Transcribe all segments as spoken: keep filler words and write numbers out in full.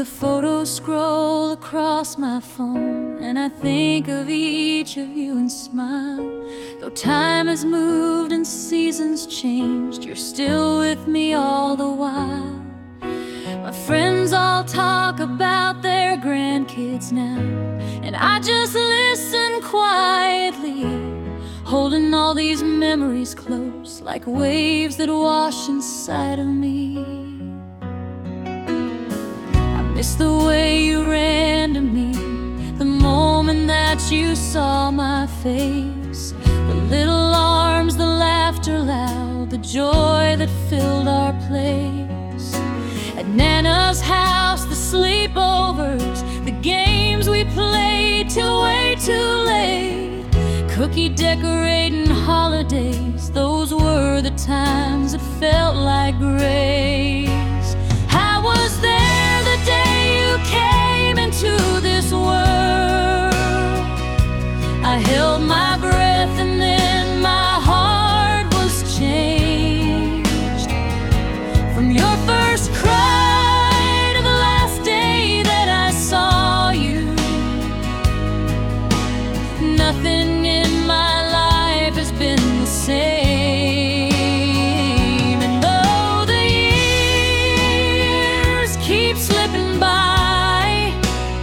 the photos scroll across my phone, and I think of each of you and smile. Though time has moved and seasons changed, you're still with me all the while. My friends all talk about their grandkids now, and I just listen quietly, holding all these memories close like waves that wash inside of me. I miss the way you ran to me, the moment that you saw my face, the little arms, the laughter loud, the joy that filled our place. At Nana's house, the sleepovers, the games we played till way too late, cookie decorating holidays, those were the times that felt like grace. I was there the day you came into this world. I held my breath and then my heart was changed. From your first cry to the last day that I saw you, nothing in my life has been the same. And though the years keep slipping by,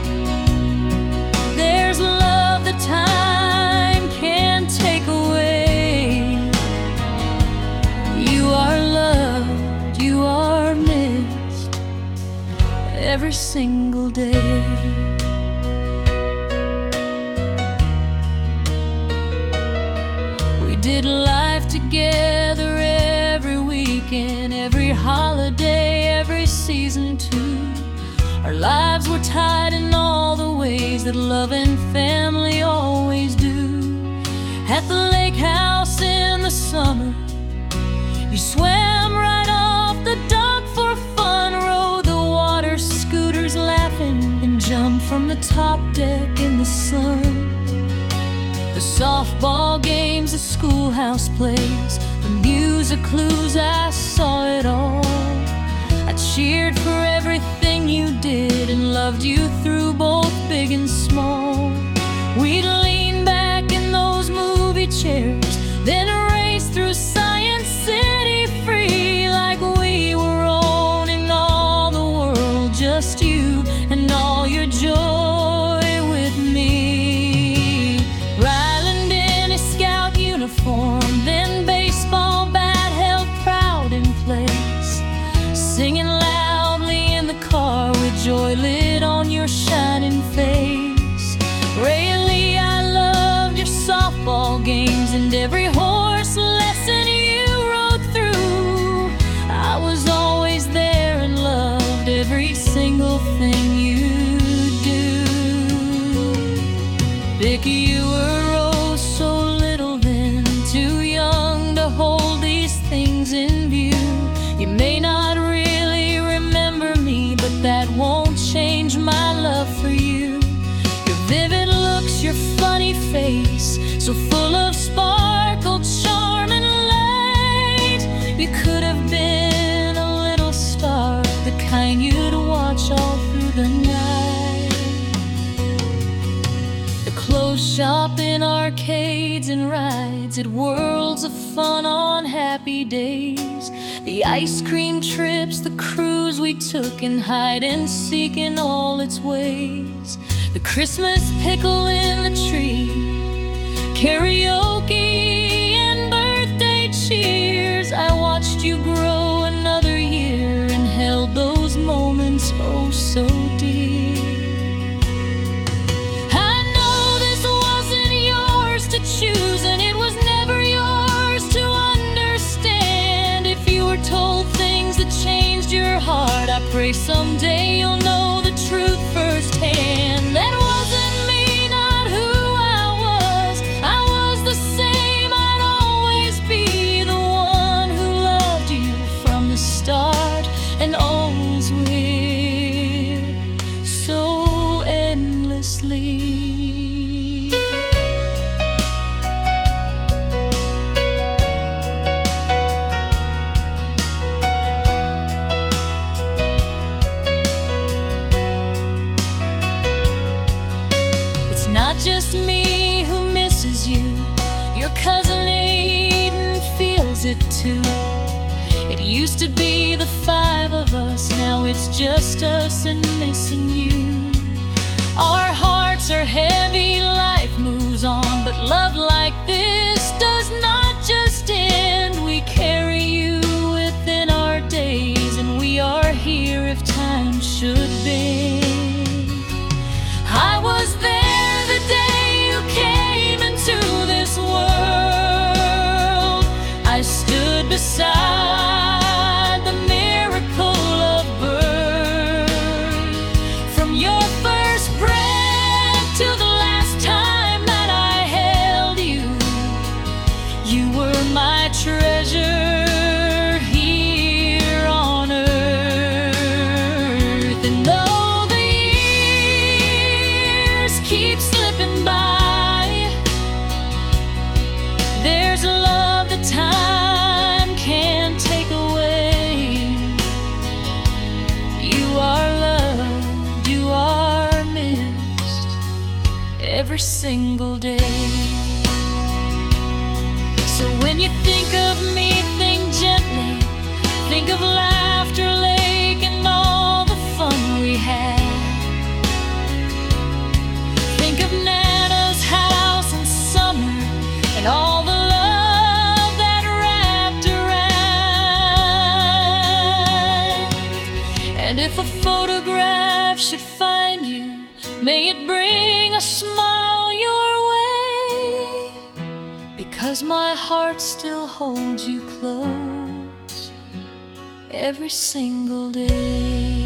there's love that time can't take away. You are loved, you are missed every single day. Did life together every weekend, every holiday, every season too. Our lives were tied in all the ways that love and family always do. At the lake house in the summer, you swam right off the dock for fun, rode the water scooters laughing, and jumped from the top deck in the sun. The softball games, the schoolhouse plays, the music clues, I saw it all. I cheered for everything you did and loved you through both big and small. We'd lean back in those movie chairs, then race through Science City free, like we were owning all the world, just you and all your joy with me. Then baseball bat held proud in place, singing loudly in the car with joy lit on your shining face. Rayleigh, I loved your softball games and every horse lesson you rode through. I was always there and loved every single thing you do. Vicky, you were oh so little then, too young to hold these things in view. You may not really remember me, but that won't change my love for you. Your vivid looks, your funny face, so full of sparkle, charm, and light. You could have been a little star, the kind you'd watch all through the night. The clothes shop in arcades and rides, at worlds of fun on happy days, the ice cream trips, the cruise we took, and hide and seek in all its ways. The Christmas pickle in the tree, karaoke and birthday cheers. I watched you grow another year and held those moments oh so dear. Choose, and it was never yours to understand. If you were told things that changed your heart, I pray someday you'll know the truth firsthand. That wasn't me, not who I was. I was the same, I'd always be the one who loved you from the start and always will, so endlessly. just me who misses you. Your cousin Aiden feels it too. It used to be the five of us, now it's just us and missing you. Our hearts are heavy, life moves on, but love like this does not just end. We carry you within our days, and we are here if time should bend. I was there the day you came into this world. I stood beside the miracle of birth. From your first breath to the last time that I held you, you were my treasure here on earth. And though the years keep slipping by, there's a love that time can't take away. You are loved, you are missed every single day. So when you think of me, think gently. Think of Laughter Lake and all the fun we had. Think of Nana's house in summer and all the love that wrapped around. And if a photograph should find you, may it bring a smile your way, because my heart still holds you close every single day.